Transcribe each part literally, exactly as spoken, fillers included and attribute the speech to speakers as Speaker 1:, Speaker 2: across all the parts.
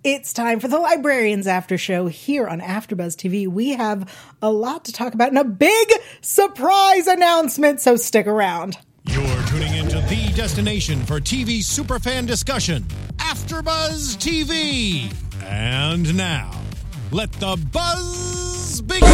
Speaker 1: It's time for the Librarians After Show here on AfterBuzz T V. We have a lot to talk about and a big surprise announcement, so stick around.
Speaker 2: You're tuning into the destination for T V superfan discussion, AfterBuzz T V. And now, let the buzz begin.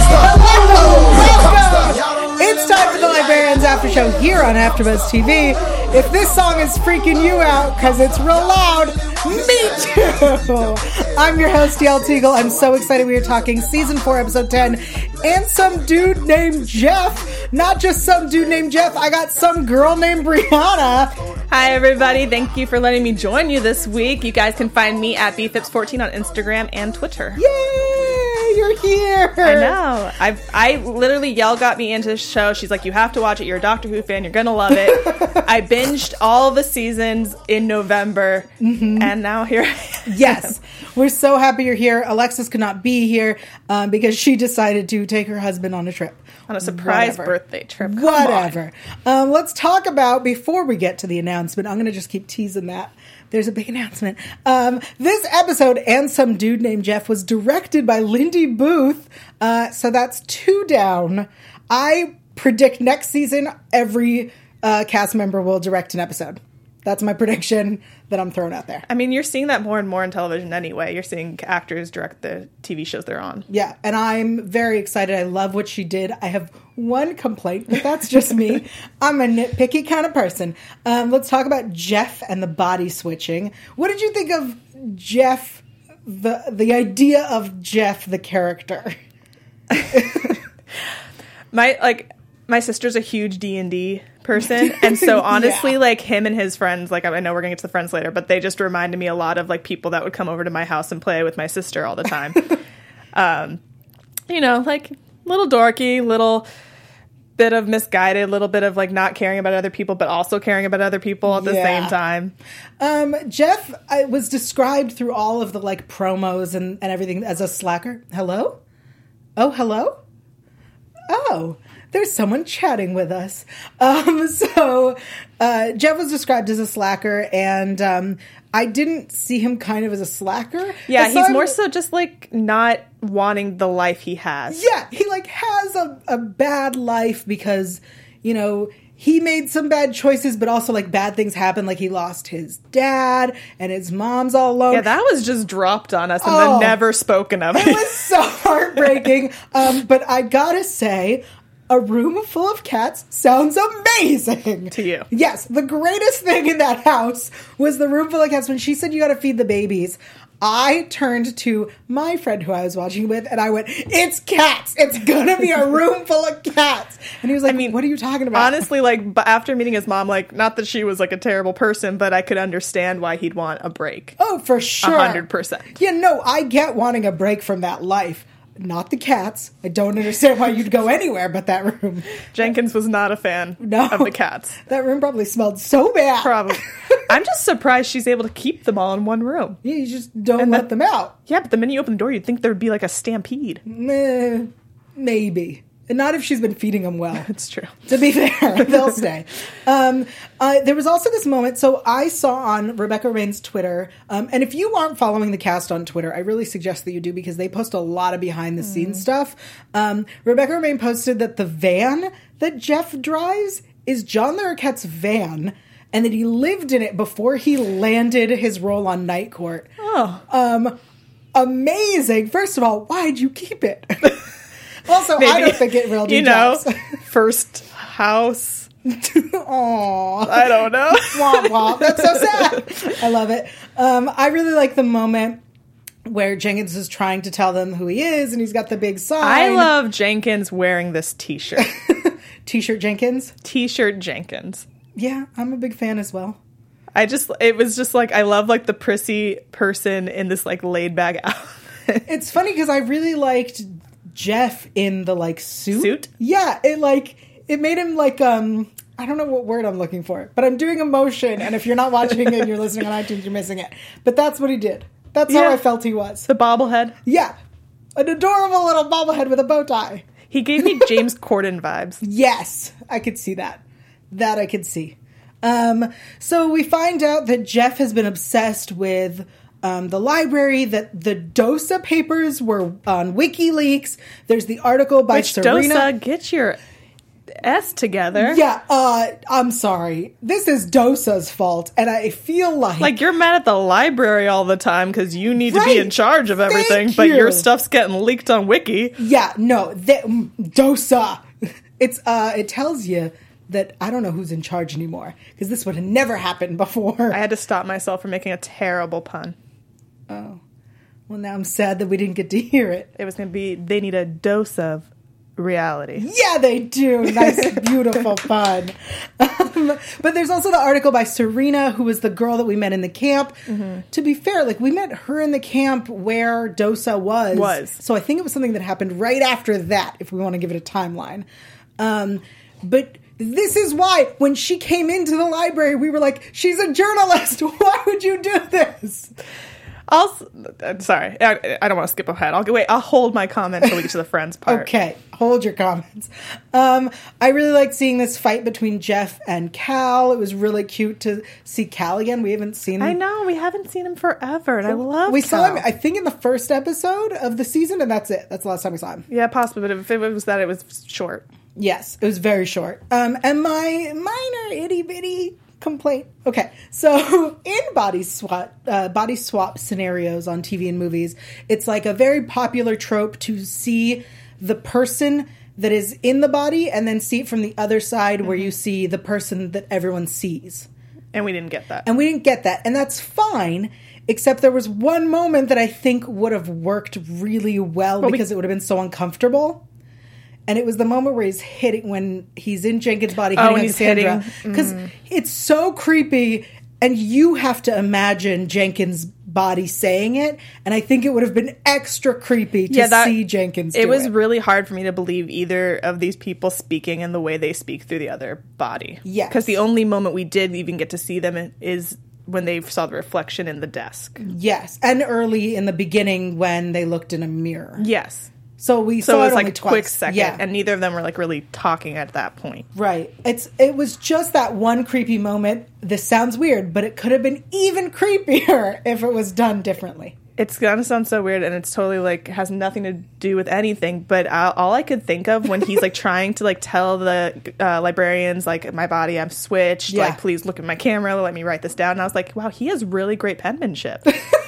Speaker 1: Welcome! It's time for the Librarians After Show here on AfterBuzz T V. If this song is freaking you out because it's real loud, me too! I'm your host, Yael Teagle. I'm so excited we are talking Season four, Episode ten, and some dude named Jeff. Not just some dude named Jeff, I got some girl named Brianna.
Speaker 3: Hi, everybody. Thank you for letting me join you this week. You guys can find me at b fips fourteen on Instagram and Twitter.
Speaker 1: Yay! You're here!
Speaker 3: I know. I I literally, Yael got me into the show. She's like, you have to watch it. You're a Doctor Who fan. You're going to love it. I binged all the seasons in November, mm-hmm. and now here I am.
Speaker 1: Yes. We're so happy you're here. Alexis could not be here um, because she decided to take her husband on a trip.
Speaker 3: On a surprise
Speaker 1: Whatever.
Speaker 3: birthday trip. Come
Speaker 1: Whatever. Um, let's talk about, before we get to the announcement, I'm going to just keep teasing that. There's a big announcement. Um, this episode, And Some Dude Named Jeff, was directed by Lindy Booth. Uh, so that's two down. I predict next season, every uh, cast member will direct an episode. That's my prediction that I'm throwing out there.
Speaker 3: I mean, you're seeing that more and more in television anyway. You're seeing actors direct the T V shows they're on.
Speaker 1: Yeah, and I'm very excited. I love what she did. I have one complaint, but that's just me. I'm a nitpicky kind of person. Um, let's talk about Jeff and the body switching. What did you think of Jeff, the the idea of Jeff, the character?
Speaker 3: my, like... My sister's a huge D and D person, and so honestly, yeah. like, him and his friends, like, I know we're going to get to the friends later, but they just reminded me a lot of, like, people that would come over to my house and play with my sister all the time. um, you know, like, little dorky, little bit of misguided, little bit of, like, not caring about other people, but also caring about other people at the
Speaker 1: yeah.
Speaker 3: same time.
Speaker 1: Um, Jeff I, was described through all of the, like, promos and, and everything as a slacker. Hello? Oh, hello? Oh, there's someone chatting with us. Um, so uh, Jeff was described as a slacker, and um, I didn't see him kind of as a slacker.
Speaker 3: Yeah,
Speaker 1: Aside,
Speaker 3: he's more so just, like, not wanting the life he has.
Speaker 1: Yeah, he, like, has a, a bad life because, you know, he made some bad choices, but also, like, bad things happen. Like, he lost his dad, and his mom's all alone.
Speaker 3: Yeah, that was just dropped on us and
Speaker 1: oh,
Speaker 3: then never spoken of.
Speaker 1: It was so heartbreaking. um, but I gotta say, a room full of cats sounds amazing.
Speaker 3: To you.
Speaker 1: Yes. The greatest thing in that house was the room full of cats. When she said you got to feed the babies, I turned to my friend who I was watching with, and I went, it's cats. It's going to be a room full of cats. And he was like, I mean, what are you talking about?
Speaker 3: Honestly, like, but after meeting his mom, like, not that she was, like, a terrible person, but I could understand why he'd want a break.
Speaker 1: Oh, for sure.
Speaker 3: A hundred percent.
Speaker 1: Yeah, no, I get wanting a break from that life. Not the cats. I don't understand why you'd go anywhere but that room.
Speaker 3: Jenkins was not a fan
Speaker 1: no,
Speaker 3: of the cats.
Speaker 1: That room probably smelled so bad.
Speaker 3: Probably. I'm just surprised she's able to keep them all in one room.
Speaker 1: Yeah, you just don't
Speaker 3: and
Speaker 1: let
Speaker 3: the,
Speaker 1: them out.
Speaker 3: Yeah, but the minute you open the door, you'd think there'd be like a stampede.
Speaker 1: Meh, maybe. And not if she's been feeding them well.
Speaker 3: It's true.
Speaker 1: To be fair, they'll stay. Um, uh, there was also this moment. So I saw on Rebecca Rain's Twitter, um, and if you aren't following the cast on Twitter, I really suggest that you do because they post a lot of behind the scenes mm. stuff. Um, Rebecca Rain posted that the van that Jeff drives is John Larroquette's van, and that he lived in it before he landed his role on Night Court.
Speaker 3: Oh.
Speaker 1: Um, amazing. First of all, why'd you keep it? Also,
Speaker 3: Maybe,
Speaker 1: I don't think it really
Speaker 3: You know,
Speaker 1: does.
Speaker 3: first house.
Speaker 1: Aww.
Speaker 3: I don't know.
Speaker 1: Womp womp. That's so sad. I love it. Um, I really like the moment where Jenkins is trying to tell them who he is, and he's got the big sign.
Speaker 3: I love Jenkins wearing this t-shirt.
Speaker 1: T-shirt Jenkins?
Speaker 3: T-shirt Jenkins.
Speaker 1: Yeah, I'm a big fan as well.
Speaker 3: I just, it was just like, I love like the prissy person in this like laid back outfit.
Speaker 1: It's funny because I really liked Jeff in the like suit.
Speaker 3: Suit?
Speaker 1: Yeah, it like it made him like um I don't know what word I'm looking for, but I'm doing emotion, and if you're not watching it and you're listening on iTunes, you're missing it. But that's what he did. That's
Speaker 3: yeah.
Speaker 1: how I felt he was.
Speaker 3: The bobblehead.
Speaker 1: Yeah. An adorable little bobblehead with a bow tie.
Speaker 3: He gave me James Corden vibes.
Speaker 1: Yes, I could see that. That I could see. Um, so we find out that Jeff has been obsessed with um, the library, that the DOSA papers were on WikiLeaks. There's the article by
Speaker 3: Which
Speaker 1: Serena.
Speaker 3: DOSA, get your S together.
Speaker 1: Yeah, uh, I'm sorry. This is DOSA's fault, and I feel like...
Speaker 3: Like, you're mad at the library all the time because you need to
Speaker 1: Right.
Speaker 3: be in charge of everything,
Speaker 1: Thank
Speaker 3: but
Speaker 1: you.
Speaker 3: your stuff's getting leaked on Wiki.
Speaker 1: Yeah, no, they, DOSA. It's, uh, it tells you that I don't know who's in charge anymore, because this would have never happened before.
Speaker 3: I had to stop myself from making a terrible pun.
Speaker 1: Oh. Well, now I'm sad that we didn't get to hear it.
Speaker 3: It was going to be, they need a dose of reality.
Speaker 1: Yeah, they do. Nice, beautiful fun. Um, but there's also the article by Serena, who was the girl that we met in the camp. Mm-hmm. To be fair, like, we met her in the camp where Dosa was.
Speaker 3: Was.
Speaker 1: So I think it was something that happened right after that, if we want to give it a timeline. Um, but this is why, when she came into the library, we were like, she's a journalist. Why would you do this?
Speaker 3: I'll, I'm sorry, I, I don't want to skip ahead. I'll wait. I'll hold my comment until we get to the friends part.
Speaker 1: Okay, hold your comments. Um, I really liked seeing this fight between Jeff and Cal. It was really cute to see Cal again. We haven't seen him.
Speaker 3: I know, we haven't seen him forever, and I love
Speaker 1: We
Speaker 3: Cal.
Speaker 1: saw him, I think, in the first episode of the season, and that's it. That's the last time we saw him.
Speaker 3: Yeah, possibly, but if it was that, it was short.
Speaker 1: Yes, it was very short. Um, and my minor itty bitty complaint. Okay, so in body swap, uh, body swap scenarios on T V and movies, it's like a very popular trope to see the person that is in the body and then see it from the other side, mm-hmm. where you see the person that everyone sees.
Speaker 3: And we didn't get that.
Speaker 1: And we didn't get that, and that's fine. Except there was one moment that I think would have worked really well, well because we- it would have been so uncomfortable. And it was the moment where he's hitting, when he's in Jenkins' body, hitting
Speaker 3: oh,
Speaker 1: on Cassandra. Because
Speaker 3: mm.
Speaker 1: it's so creepy, and you have to imagine Jenkins' body saying it. And I think it would have been extra creepy to
Speaker 3: yeah, that,
Speaker 1: see Jenkins do
Speaker 3: it. was
Speaker 1: it.
Speaker 3: really hard for me to believe either of these people speaking in the way they speak through the other body.
Speaker 1: Yes.
Speaker 3: Because the only moment we did even get to see them is when they saw the reflection in the desk.
Speaker 1: Yes. And early in the beginning when they looked in a mirror.
Speaker 3: Yes.
Speaker 1: So we
Speaker 3: so
Speaker 1: saw
Speaker 3: it was
Speaker 1: it
Speaker 3: like
Speaker 1: only
Speaker 3: a
Speaker 1: twice.
Speaker 3: quick second,
Speaker 1: yeah.
Speaker 3: and neither of them were like really talking at that point.
Speaker 1: Right. It's it was just that one creepy moment. This sounds weird, but it could have been even creepier if it was done differently.
Speaker 3: It's gonna sound so weird, and it's totally like has nothing to do with anything. But I, all I could think of when he's like trying to like tell the uh, librarians like my body, I'm switched.
Speaker 1: Yeah.
Speaker 3: Like please look at my camera, let me write this down. And I was like, wow, he has really great penmanship.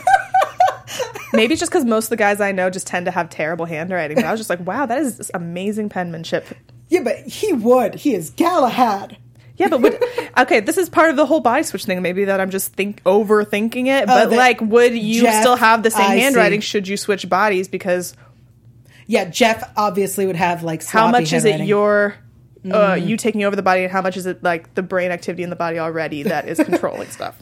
Speaker 3: Maybe it's just because most of the guys I know just tend to have terrible handwriting. But I was just like, wow, that is amazing penmanship.
Speaker 1: Yeah, but he would. He is Galahad.
Speaker 3: Yeah, but would, okay, this is part of the whole body switch thing. Maybe that I'm just think overthinking it. But
Speaker 1: uh,
Speaker 3: like, would you
Speaker 1: Jeff,
Speaker 3: still have the same
Speaker 1: I
Speaker 3: handwriting
Speaker 1: see.
Speaker 3: should you switch bodies? Because
Speaker 1: yeah, Jeff obviously would have like sloppy
Speaker 3: how much is it
Speaker 1: handwriting.
Speaker 3: your uh, mm. you taking over the body, and how much is it like the brain activity in the body already that is controlling stuff?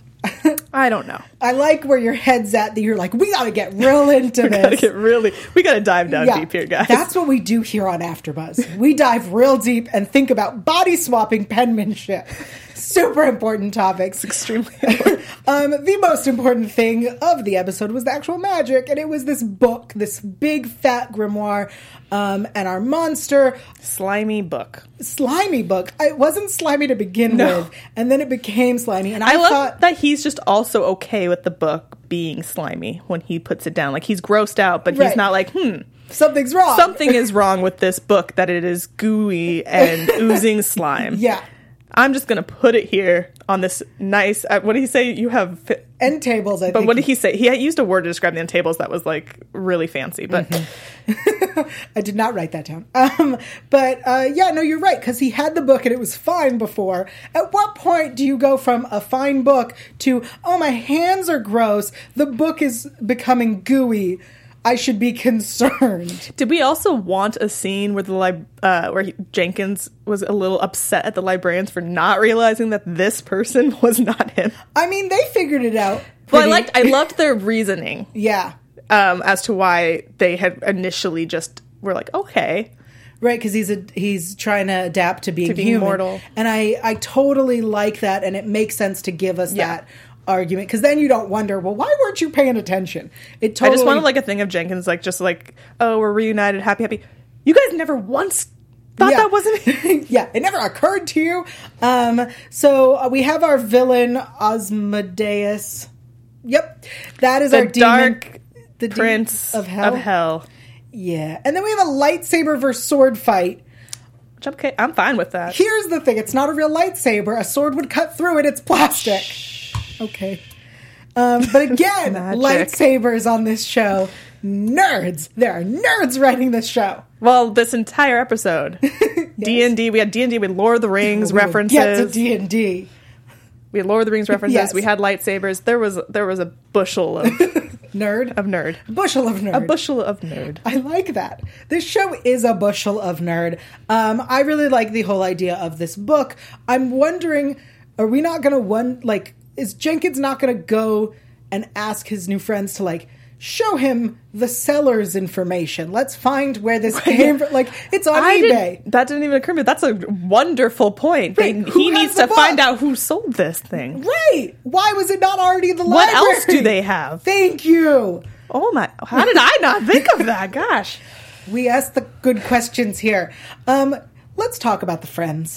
Speaker 3: I don't know.
Speaker 1: I like where your head's at, that you're like, we gotta get real into
Speaker 3: we
Speaker 1: this.
Speaker 3: Gotta get really, we gotta dive down
Speaker 1: yeah,
Speaker 3: deep here, guys.
Speaker 1: That's what we do here on AfterBuzz. We dive real deep and think about body swapping penmanship. Super important topics.
Speaker 3: Extremely important.
Speaker 1: um, the most important thing of the episode was the actual magic, and it was this book, this big fat grimoire, um, and our monster.
Speaker 3: Slimy book.
Speaker 1: Slimy book. It wasn't slimy to begin
Speaker 3: no.
Speaker 1: with, and then it became slimy. And I,
Speaker 3: I love
Speaker 1: thought
Speaker 3: that he's just also okay with the book being slimy when he puts it down. Like, he's grossed out, but
Speaker 1: right.
Speaker 3: he's not like, hmm.
Speaker 1: Something's wrong.
Speaker 3: Something is wrong with this book, that it is gooey and oozing slime.
Speaker 1: Yeah.
Speaker 3: I'm just going to put it here on this nice, uh, what did he say? You have... Fi-
Speaker 1: end tables, I
Speaker 3: but
Speaker 1: think.
Speaker 3: what did he say? He had used a word to describe the end tables that was, like, really fancy, but...
Speaker 1: Mm-hmm. I did not write that down. Um, but, uh, yeah, no, you're right, because he had the book and it was fine before. At what point do you go from a fine book to, oh, my hands are gross, the book is becoming gooey, I should be concerned?
Speaker 3: Did we also want a scene where the li- uh, where he, Jenkins was a little upset at the librarians for not realizing that this person was not him?
Speaker 1: I mean, they figured it out.
Speaker 3: Well, I
Speaker 1: pretty-
Speaker 3: liked I loved their reasoning.
Speaker 1: Yeah.
Speaker 3: Um, as to why they had initially just were like, okay.
Speaker 1: Right, because he's a, he's trying to adapt to being,
Speaker 3: To being
Speaker 1: human.
Speaker 3: mortal.
Speaker 1: And I, I totally like that, and it makes sense to give us
Speaker 3: Yeah.
Speaker 1: that argument, because then you don't wonder, well, why weren't you paying attention? It totally.
Speaker 3: I just wanted like a thing of Jenkins, like just like, oh, we're reunited, happy, happy. You guys never once thought
Speaker 1: Yeah.
Speaker 3: that wasn't.
Speaker 1: Yeah, it never occurred to you. Um, so uh, we have our villain Osmodeus. Yep. That is
Speaker 3: The
Speaker 1: our demon.
Speaker 3: dark
Speaker 1: The demon
Speaker 3: prince
Speaker 1: of hell.
Speaker 3: Of hell.
Speaker 1: Yeah. And then we have a lightsaber versus sword fight.
Speaker 3: Which I'm, okay, I'm fine with that.
Speaker 1: Here's the thing. It's not a real lightsaber. A sword would cut through it. It's plastic. Okay. Um, but again,
Speaker 3: Magic.
Speaker 1: lightsabers on this show. Nerds. There are nerds writing this show.
Speaker 3: Well, this entire episode. D and D. We had D and D. We had Lord of the Rings
Speaker 1: We will
Speaker 3: references.
Speaker 1: Get to D and D.
Speaker 3: We had Lord of the Rings references.
Speaker 1: Yes.
Speaker 3: We had lightsabers. There was there was a bushel of
Speaker 1: Nerd.
Speaker 3: of nerd.
Speaker 1: Bushel of nerd.
Speaker 3: A bushel of nerd.
Speaker 1: I like that. This show is a bushel of nerd. Um, I really like the whole idea of this book. I'm wondering, are we not going to one like? Is Jenkins not going to go and ask his new friends to like show him the seller's information? Let's find where this came from. Like, it's on
Speaker 3: I
Speaker 1: eBay.
Speaker 3: didn't- that didn't even occur to me. That's a wonderful point. They-
Speaker 1: Right. Who
Speaker 3: he
Speaker 1: has
Speaker 3: needs
Speaker 1: the
Speaker 3: to
Speaker 1: book?
Speaker 3: find out who sold this thing.
Speaker 1: Right. Why was it not already in the
Speaker 3: What
Speaker 1: library?
Speaker 3: else do they have?
Speaker 1: Thank you.
Speaker 3: Oh my! How did I not think of that? Gosh.
Speaker 1: We asked the good questions here. Um, let's talk about the friends.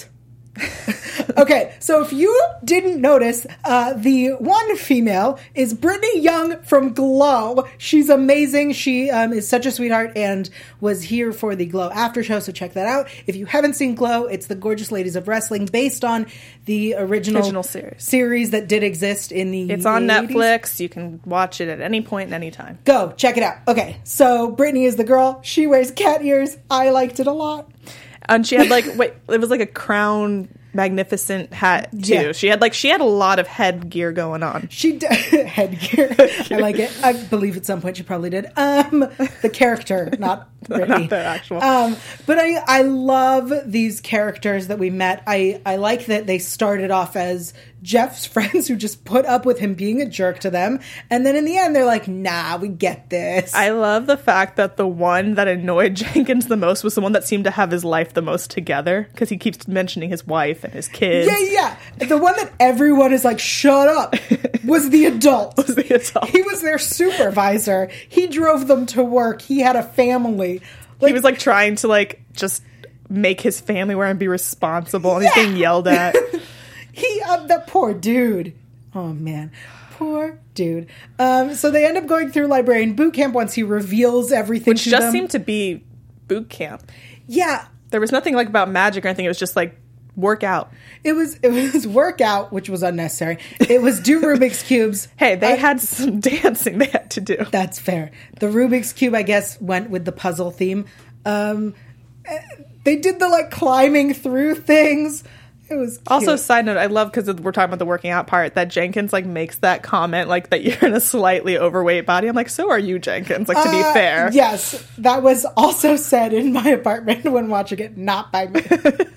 Speaker 1: Okay, so if you didn't notice, uh, the one female is Brittany Young from Glow. She's amazing. She um, is such a sweetheart and was here for the Glow after show, so check that out. If you haven't seen Glow, it's the Gorgeous Ladies of Wrestling based on the original,
Speaker 3: Original series.
Speaker 1: series that did exist in the
Speaker 3: It's on
Speaker 1: eighties.
Speaker 3: Netflix. You can watch it at any point and any time.
Speaker 1: Go, check it out. Okay, so Brittany is the girl. She wears cat ears. I liked it a lot.
Speaker 3: And she had like wait, it was like a crown magnificent hat too.
Speaker 1: Yeah.
Speaker 3: She had like she had a lot of headgear going on.
Speaker 1: She d- headgear. I like it. I believe at some point she probably did. Um, the character, not Brittany.
Speaker 3: Not the actual.
Speaker 1: Um, but I I love these characters that we met. I I like that they started off as Jeff's friends who just put up with him being a jerk to them, and then in the end they're like, "Nah, we get this."
Speaker 3: I love the fact that the one that annoyed Jenkins the most was the one that seemed to have his life the most together because he keeps mentioning his wife and his kids.
Speaker 1: yeah, yeah. The one that everyone is like, "Shut up," was the adult.
Speaker 3: Was the adult.
Speaker 1: He was their supervisor. He drove them to work. He had a family.
Speaker 3: He was like trying to like just make his family wear and be responsible, and he's
Speaker 1: Yeah.
Speaker 3: getting yelled at.
Speaker 1: He, uh, that poor dude. Oh man, poor dude. Um, so they end up going through librarian boot camp once he reveals everything
Speaker 3: Which
Speaker 1: to
Speaker 3: just
Speaker 1: them.
Speaker 3: seemed to be boot camp.
Speaker 1: Yeah,
Speaker 3: There was nothing like about magic or anything. It was just like work out.
Speaker 1: it was it was workout, which was unnecessary. It was do Rubik's cubes.
Speaker 3: Hey, they
Speaker 1: I-
Speaker 3: had some dancing they had to do.
Speaker 1: That's fair. The Rubik's cube, I guess, went with the puzzle theme. Um, eh, they did the like climbing through things. It was cute.
Speaker 3: Also, side note, I love because we're talking about the working out part that Jenkins like makes that comment like that you're in a slightly overweight body. I'm like, so are you, Jenkins? Like to be
Speaker 1: Uh,
Speaker 3: fair,
Speaker 1: Yes, that was also said in my apartment when watching it, not by me.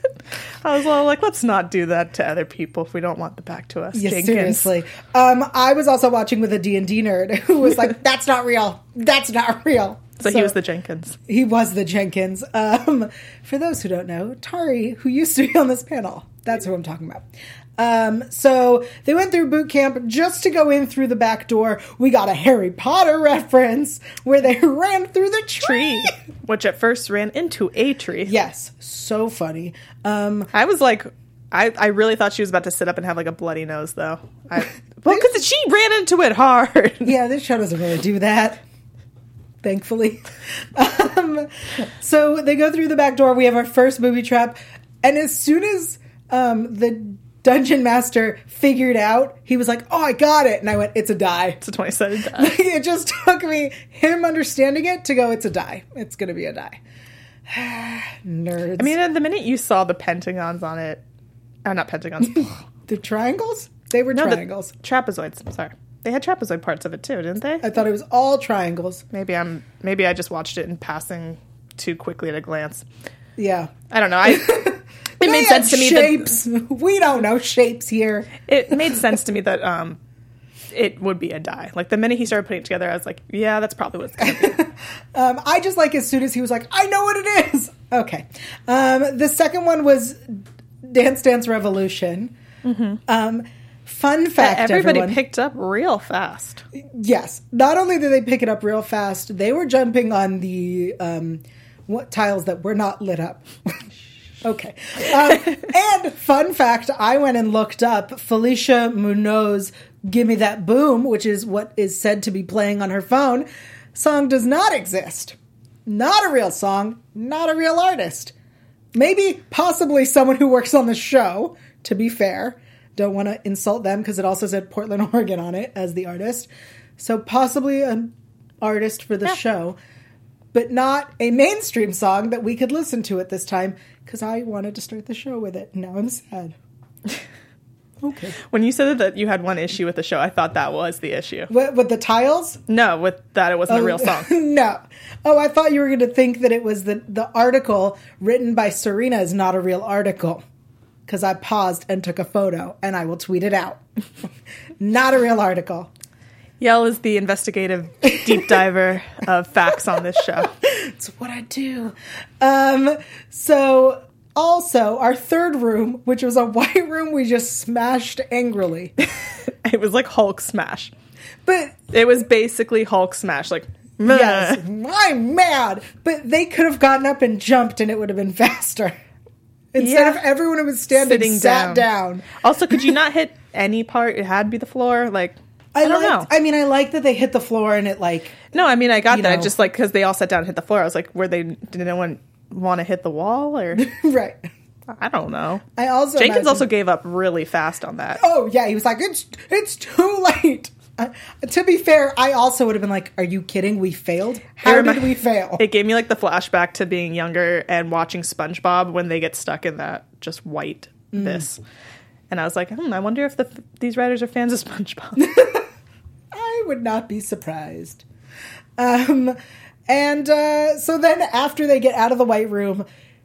Speaker 3: I was all like, let's not do that to other people if we don't want the back to us.
Speaker 1: Yeah,
Speaker 3: Jenkins.
Speaker 1: seriously. Um, I was also watching with a D and D nerd who was like, that's not real. That's not real.
Speaker 3: So, he was the Jenkins.
Speaker 1: He was the Jenkins. Um, for those who don't know, Tari, who used to be on this panel, that's who I'm talking about. Um, so they went through boot camp just to go in through the back door. We got a Harry Potter reference where they ran through the tree.
Speaker 3: Tree, which at first ran into a tree.
Speaker 1: Yes, so funny. Um,
Speaker 3: I was like, I, I really thought she was about to sit up and have like a bloody nose though. I, well, because she ran into it hard.
Speaker 1: yeah, this show doesn't really do that. Thankfully. Um, so they go through the back door. We have our first booby trap. And as soon as um, the dungeon master figured out, he was like, oh, I got it. And I went, it's a die.
Speaker 3: It's a twenty-sided die.
Speaker 1: It just took me, him understanding it, to go, it's a die. It's going to be a die. Nerds.
Speaker 3: I mean, the minute you saw the pentagons on it, uh, not pentagons,
Speaker 1: the triangles? They were
Speaker 3: no,
Speaker 1: triangles.
Speaker 3: the trapezoids. Sorry, they had trapezoid parts of it too, didn't they?
Speaker 1: I thought it was all triangles.
Speaker 3: Maybe I'm. Maybe I just watched it in passing too quickly at a glance.
Speaker 1: Yeah.
Speaker 3: I don't know. I. It
Speaker 1: They
Speaker 3: made
Speaker 1: had
Speaker 3: sense to me
Speaker 1: shapes. We don't know shapes here.
Speaker 3: that it made sense to me that um, it would be a die. Like the minute he started putting it together, I was like, yeah, that's probably what it's gonna be.
Speaker 1: Um, I just like as soon as he was like, I know what it is. Okay. Um, the second one was Dance Dance Revolution.
Speaker 3: Mm-hmm.
Speaker 1: Um, fun fact,
Speaker 3: That everybody
Speaker 1: everyone.
Speaker 3: picked up real fast.
Speaker 1: Yes. Not only did they pick it up real fast, they were jumping on the um, what tiles that were not lit up. Okay. Um, and fun fact, I went and looked up Felicia Munoz Gimme That Boom, which is what is said to be playing on her phone, song does not exist. Not a real song, not a real artist. Maybe, possibly someone who works on the show, to be fair. Don't want to insult them because it also said Portland, Oregon on it as the artist. So possibly an artist for the yeah. show, but not a mainstream song that we could listen to at this time because I wanted to start the show with it. Now I'm sad. Okay.
Speaker 3: When you said that you had one issue with the show, I thought that was the issue.
Speaker 1: With, with the tiles?
Speaker 3: No, with that it wasn't
Speaker 1: oh,
Speaker 3: a real song.
Speaker 1: No. Oh, I thought you were going to think that it was the, the article written by Serena is not a real article. Because I paused and took a photo, and I will tweet it out. Not a real article.
Speaker 3: Yael is the investigative deep diver of facts on this show.
Speaker 1: It's what I do. Um, so, also, our third room, which was a white room we just smashed angrily.
Speaker 3: It was like Hulk smash.
Speaker 1: But
Speaker 3: it was basically Hulk smash, like, meh.
Speaker 1: Yes, I'm mad. But they could have gotten up and jumped, and it would have been faster. Instead yeah. of everyone who was standing Sitting sat down. down.
Speaker 3: Also, could you not hit any part? It had to be the floor. Like, I, I don't
Speaker 1: liked,
Speaker 3: know.
Speaker 1: I mean, I like that they hit the floor and it like.
Speaker 3: No, I mean, I got that.
Speaker 1: Know.
Speaker 3: Just like because they all sat down and hit the floor. I was like, were they? Did anyone want to hit the wall or?
Speaker 1: Right.
Speaker 3: I don't know.
Speaker 1: I also
Speaker 3: Jenkins
Speaker 1: imagine,
Speaker 3: also gave up really fast on that.
Speaker 1: Oh yeah, he was like, it's it's too late. Uh, to be fair, I also would have been like, are you kidding? We failed? How remi- did we fail?
Speaker 3: It gave me like the flashback to being younger and watching SpongeBob when they get stuck in that just white mm. this. And I was like, hmm, I wonder if the, these writers are fans of SpongeBob.
Speaker 1: I would not be surprised. Um, and uh, so then after they get out of the white room,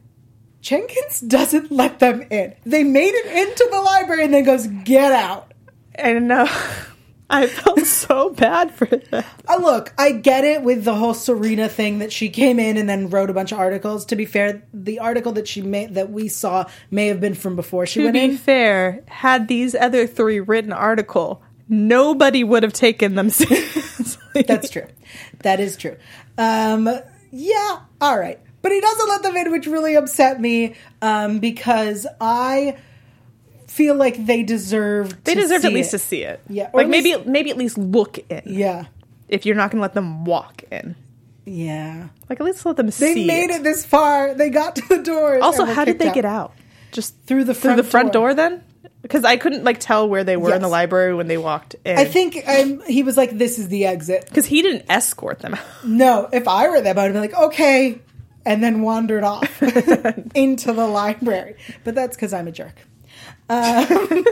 Speaker 1: Jenkins doesn't let them in. They made it into the library and then goes, get out.
Speaker 3: And no. I felt so bad for them.
Speaker 1: Uh, look, I get it with the whole Serena thing that she came in and then wrote a bunch of articles. To be fair, the article that she made that we saw may have been from before she
Speaker 3: to
Speaker 1: went in.
Speaker 3: To be fair, had these other three written article, nobody would have taken them seriously.
Speaker 1: That's true. That is true. Um, yeah, all right. But he doesn't let them in, which really upset me um, because I... feel like they deserve
Speaker 3: they
Speaker 1: to
Speaker 3: deserve
Speaker 1: see
Speaker 3: at least
Speaker 1: it.
Speaker 3: to see it.
Speaker 1: Yeah.
Speaker 3: Like maybe least, maybe at least look in.
Speaker 1: Yeah.
Speaker 3: If you're not going to let them walk in.
Speaker 1: Yeah.
Speaker 3: Like at least let them
Speaker 1: they
Speaker 3: see
Speaker 1: They made
Speaker 3: it.
Speaker 1: it this far. They got to the door.
Speaker 3: Also, how did they
Speaker 1: out.
Speaker 3: get out? Just
Speaker 1: through the front
Speaker 3: through the front
Speaker 1: door,
Speaker 3: door then? Because I couldn't like tell where they were
Speaker 1: yes.
Speaker 3: in the library when they walked in.
Speaker 1: I think um, he was like, this is the exit.
Speaker 3: Because he didn't escort them out.
Speaker 1: No. If I were them, I would be like, okay. And then wandered off into the library. But that's because I'm a jerk. Um,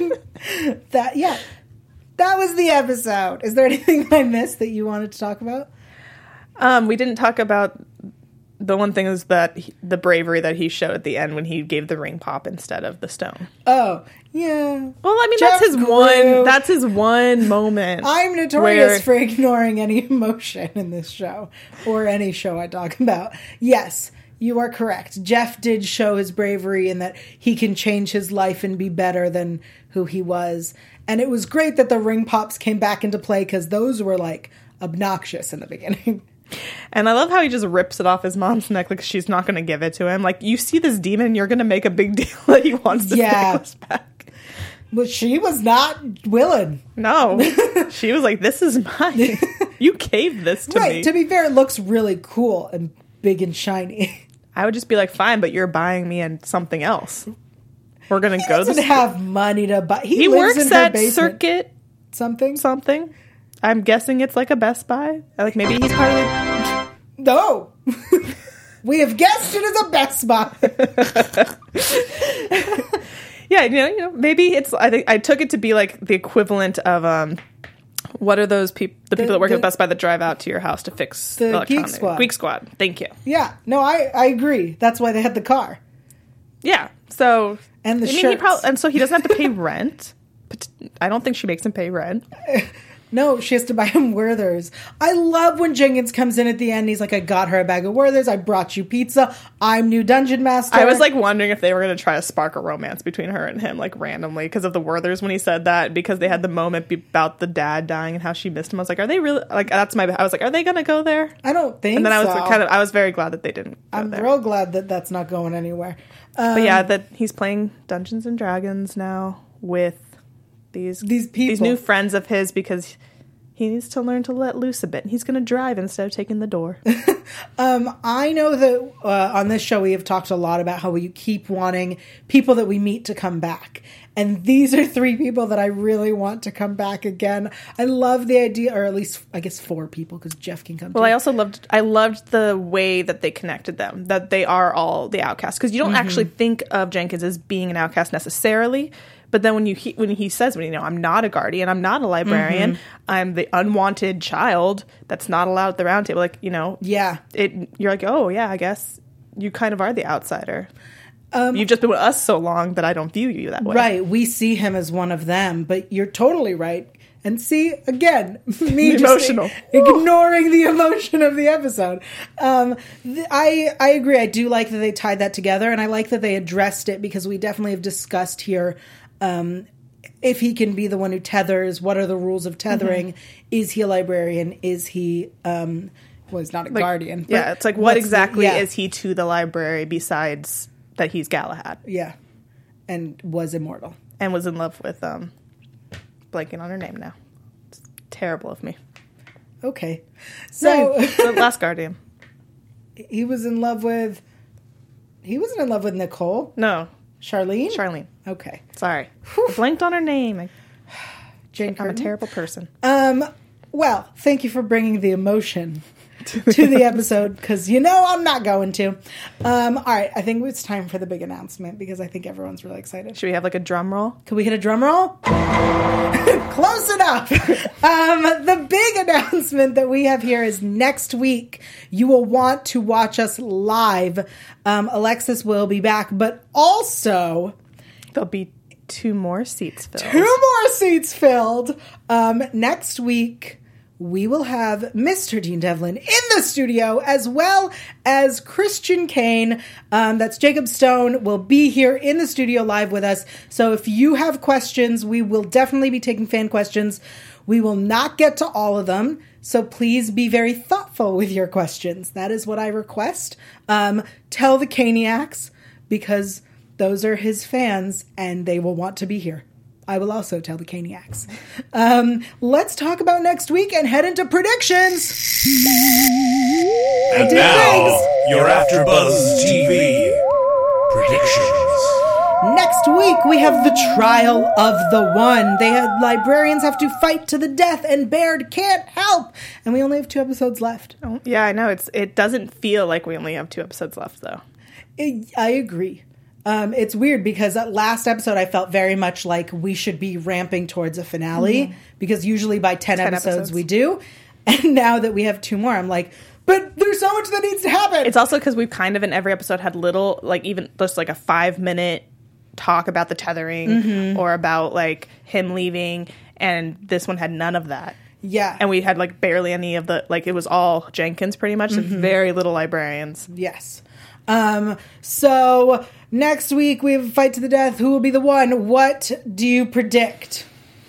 Speaker 1: that yeah, that was the episode. Is there anything I missed that you wanted to talk about?
Speaker 3: Um, we didn't talk about the one thing is that he, the bravery that he showed at the end when he gave the ring pop instead of the stone.
Speaker 1: Oh yeah.
Speaker 3: Well, I mean
Speaker 1: Jeff
Speaker 3: that's his
Speaker 1: grew.
Speaker 3: one. That's his one moment.
Speaker 1: I'm notorious where... for ignoring any emotion in this show or any show I talk about. Yes. You are correct. Jeff did show his bravery in that he can change his life and be better than who he was. And it was great that the ring pops came back into play because those were, like, obnoxious in the beginning.
Speaker 3: And I love how he just rips it off his mom's neck like she's not going to give it to him. Like, you see this demon and you're going to make a big deal that he wants to
Speaker 1: yeah.
Speaker 3: necklace back.
Speaker 1: But she was not willing.
Speaker 3: No. She was like, this is mine. You gave this to
Speaker 1: right.
Speaker 3: me.
Speaker 1: To be fair, it looks really cool and big and shiny.
Speaker 3: I would just be like, fine, but you're buying me and something else. We're going to
Speaker 1: he
Speaker 3: go to
Speaker 1: the... doesn't have money to buy. He,
Speaker 3: he
Speaker 1: lives
Speaker 3: works
Speaker 1: in her
Speaker 3: at
Speaker 1: basement.
Speaker 3: Circuit
Speaker 1: something.
Speaker 3: Something. I'm guessing it's like a Best Buy. Like maybe he's part of it.
Speaker 1: No. We have guessed it as a Best Buy.
Speaker 3: Yeah, you know, you know, maybe it's, I think I took it to be like the equivalent of, um, what are those people, the people
Speaker 1: the,
Speaker 3: that work
Speaker 1: the,
Speaker 3: at Best Buy that drive out to your house to fix
Speaker 1: the
Speaker 3: electronics?
Speaker 1: Geek Squad.
Speaker 3: Geek Squad. Thank you.
Speaker 1: Yeah. No, I, I agree. That's why they had the car.
Speaker 3: Yeah. So,
Speaker 1: and the
Speaker 3: I mean,
Speaker 1: shirts.
Speaker 3: he probably, and so he doesn't have to pay rent. But I don't think she makes him pay rent.
Speaker 1: No, she has to buy him Werther's. I love when Jenkins comes in at the end. And he's like, I got her a bag of Werther's. I brought you pizza. I'm new dungeon master.
Speaker 3: I was like wondering if they were going to try to spark a romance between her and him, like randomly, because of the Werther's when he said that, because they had the moment be- about the dad dying and how she missed him. I was like, are they really, like, that's my, I was like, are they going to go there?
Speaker 1: I don't think so.
Speaker 3: And then I was
Speaker 1: so.
Speaker 3: like, kind of, I was very glad that they didn't go
Speaker 1: I'm
Speaker 3: there.
Speaker 1: real glad that that's not going anywhere. Um,
Speaker 3: but yeah, that he's playing Dungeons and Dragons now with these
Speaker 1: These people.
Speaker 3: these new friends of his because he needs to learn to let loose a bit. He's going to drive instead of taking the door.
Speaker 1: um, I know that uh, on this show we have talked a lot about how we keep wanting people that we meet to come back. And these are three people that I really want to come back again. I love the idea, or at least I guess four people because Jeff can come.
Speaker 3: Well,
Speaker 1: too.
Speaker 3: I also loved I loved the way that they connected them, that they are all the outcasts. Because you don't mm-hmm. actually think of Jenkins as being an outcast necessarily. But then when you he, when he says, well, you know, I'm not a guardian, I'm not a librarian, mm-hmm. I'm the unwanted child that's not allowed at the round table. Like, you know,
Speaker 1: yeah,
Speaker 3: it. You're like, oh yeah, I guess you kind of are the outsider.
Speaker 1: Um,
Speaker 3: You've just been with us so long that I don't view you that way.
Speaker 1: Right. We see him as one of them, but you're totally right. And see, again, me
Speaker 3: emotional.
Speaker 1: just ignoring the emotion of the episode. Um, th- I, I agree. I do like that they tied that together, and I like that they addressed it because we definitely have discussed here um, if he can be the one who tethers, what are the rules of tethering? Mm-hmm. Is he a librarian? Is he... Um, well, he's not a
Speaker 3: like,
Speaker 1: guardian.
Speaker 3: Yeah, it's like, what exactly
Speaker 1: the, yeah.
Speaker 3: is he to the library besides... that he's Galahad.
Speaker 1: Yeah. And was immortal.
Speaker 3: And was in love with, um, blanking on her name now. It's terrible of me.
Speaker 1: Okay. So.
Speaker 3: No, the last Guardian.
Speaker 1: He was in love with, he wasn't in love with Nicole.
Speaker 3: No.
Speaker 1: Charlene?
Speaker 3: Charlene.
Speaker 1: Okay.
Speaker 3: Sorry. I blanked on her name. I,
Speaker 1: Jane
Speaker 3: I'm a terrible person.
Speaker 1: Um, well, thank you for bringing the emotion to the episode, because you know I'm not going to. Um, all right, I think it's time for the big announcement because I think everyone's really excited.
Speaker 3: Should we have like a drum roll?
Speaker 1: Can we hit a drum roll? Close enough. Um, the big announcement that we have here is next week you will want to watch us live. Um, Alexis will be back, but also
Speaker 3: there'll be two more seats filled.
Speaker 1: Two more seats filled. Um, next week we will have Mister Dean Devlin in the studio, as well as Christian Kane. Um, that's Jacob Stone will be here in the studio live with us. So if you have questions, we will definitely be taking fan questions. We will not get to all of them, so please be very thoughtful with your questions. That is what I request. Um, tell the Caniacs, because those are his fans, and they will want to be here. I will also tell the Caniacs. Um, let's talk about next week and head into predictions.
Speaker 4: And now, your AfterBuzz T V predictions.
Speaker 1: Next week, we have the trial of the one. They had librarians have to fight to the death, and Baird can't help. And we only have two episodes left.
Speaker 3: Oh, yeah, I know. It's It doesn't feel like we only have two episodes left, though.
Speaker 1: It, I agree. Um, it's weird because that last episode I felt very much like we should be ramping towards a finale, mm-hmm. because usually by ten, ten episodes, episodes we do. And now that we have two more, I'm like, but there's so much that needs to happen.
Speaker 3: It's also because we've kind of in every episode had little, like even just like a five minute talk about the tethering, mm-hmm. or about like him leaving. And this one had none of that.
Speaker 1: Yeah.
Speaker 3: And we had like barely any of the, like it was all Jenkins pretty much, mm-hmm. and very little librarians.
Speaker 1: Yes. Um, so next week we have a fight to the death. Who will be the one? What do you predict?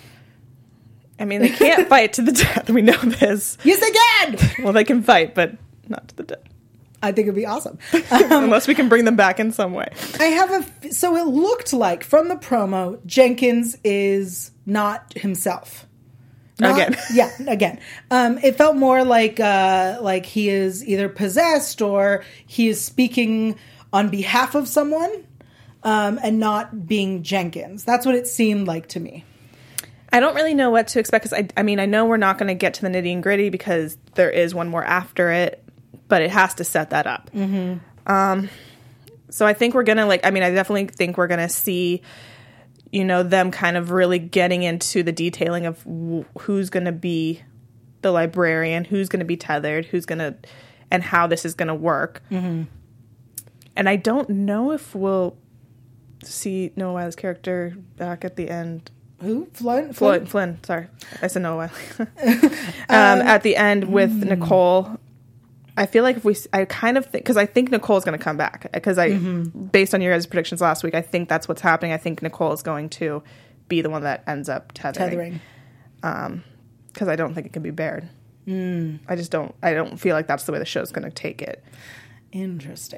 Speaker 3: I mean, they can't fight to the death. We know this.
Speaker 1: Yes, they can!
Speaker 3: Well, they can fight, but not to the death.
Speaker 1: I think it'd be awesome.
Speaker 3: Um, Unless we can bring them back in some way.
Speaker 1: I have a, so it looked like from the promo, Jenkins is not himself. Not,
Speaker 3: again.
Speaker 1: Yeah, again. Um, it felt more like uh, like he is either possessed or he is speaking on behalf of someone, um, and not being Jenkins. That's what it seemed like to me.
Speaker 3: I don't really know what to expect, because I, I mean, I know we're not going to get to the nitty and gritty because there is one more after it, but it has to set that up.
Speaker 1: Mm-hmm.
Speaker 3: Um, so I think we're going to, like, I mean, I definitely think we're going to see, you know, them kind of really getting into the detailing of w- who's going to be the librarian, who's going to be tethered, who's going to, and how this is going to work.
Speaker 1: Mm-hmm.
Speaker 3: And I don't know if we'll see Noah Wile's character back at the end.
Speaker 1: Who? Flynn?
Speaker 3: Flynn, Flynn, sorry. I said Noah Wile. um, um, at the end with mm. Nicole. I feel like if we, I kind of think, because I think Nicole is going to come back. Because I, mm-hmm. based on your guys' predictions last week, I think that's what's happening. I think Nicole is going to be the one that ends up tethering.
Speaker 1: Tethering.
Speaker 3: Um, because I don't think it can be Baird.
Speaker 1: Mm.
Speaker 3: I just don't, I don't feel like that's the way the show's going to take it.
Speaker 1: Interesting.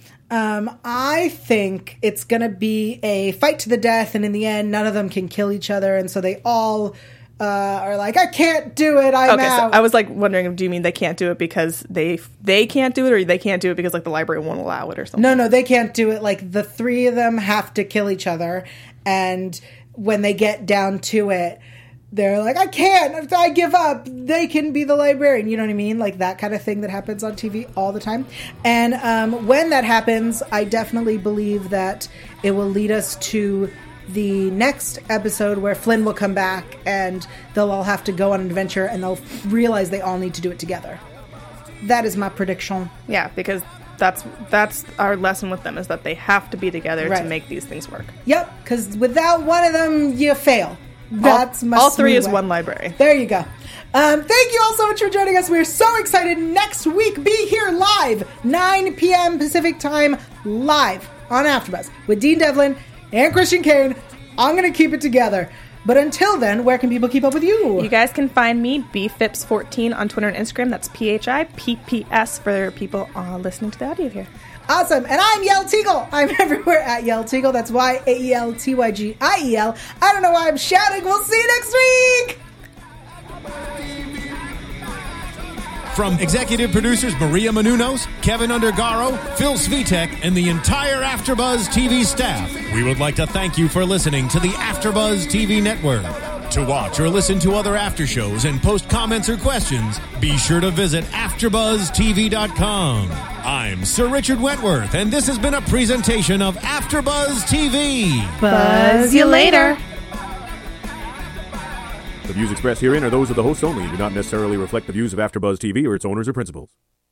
Speaker 1: Um, I think it's going to be a fight to the death, and in the end, none of them can kill each other, and so they all uh, are like, I can't do it, I'm
Speaker 3: okay,
Speaker 1: out.
Speaker 3: So I was like wondering, do you mean they can't do it because they they can't do it, or they can't do it because like the library won't allow it or something?
Speaker 1: No, no, they can't do it. Like, the three of them have to kill each other, and when they get down to it, they're like, I can't, I give up, they can be the librarian, you know what I mean? Like that kind of thing that happens on T V all the time. And um, when that happens, I definitely believe that it will lead us to the next episode where Flynn will come back and they'll all have to go on an adventure and they'll realize they all need to do it together. That is my prediction.
Speaker 3: Yeah, because that's that's our lesson with them, is that they have to be together
Speaker 1: Right.
Speaker 3: to make these things work.
Speaker 1: Yep, because without one of them, you fail. That's
Speaker 3: all,
Speaker 1: my
Speaker 3: all three
Speaker 1: smooth
Speaker 3: is
Speaker 1: way.
Speaker 3: one library.
Speaker 1: There you go. Um, thank you all so much for joining us. We're so excited. Next week, be here live, nine p.m. Pacific time, live on AfterBuzz with Dean Devlin and Christian Kane. I'm going to keep it together. But until then, where can people keep up with you?
Speaker 3: You guys can find me, b phips fourteen, on Twitter and Instagram. That's P H I P P S for people uh, listening to the audio here.
Speaker 1: Awesome. And I'm Yell Teagle. I'm everywhere at Yell Teagle. That's Y A E L T Y G I E L. I don't know why I'm shouting. We'll see you next week.
Speaker 2: From executive producers Maria Menounos, Kevin Undergaro, Phil Svitek, and the entire AfterBuzz T V staff, we would like to thank you for listening to the AfterBuzz T V network. To watch or listen to other after shows and post comments or questions, be sure to visit after buzz T V dot com. I'm Sir Richard Wentworth, and this has been a presentation of AfterBuzz T V.
Speaker 3: Buzz you later.
Speaker 5: The views expressed herein are those of the hosts only and do not necessarily reflect the views of AfterBuzz T V or its owners or principals.